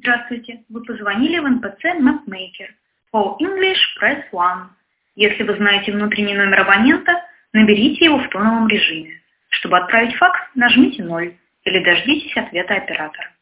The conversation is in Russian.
Здравствуйте, вы позвонили в НПЦ MapMaker. For English, press 1. Если вы знаете внутренний номер абонента, наберите его в тоновом режиме. Чтобы отправить факс, нажмите 0 или дождитесь ответа оператора.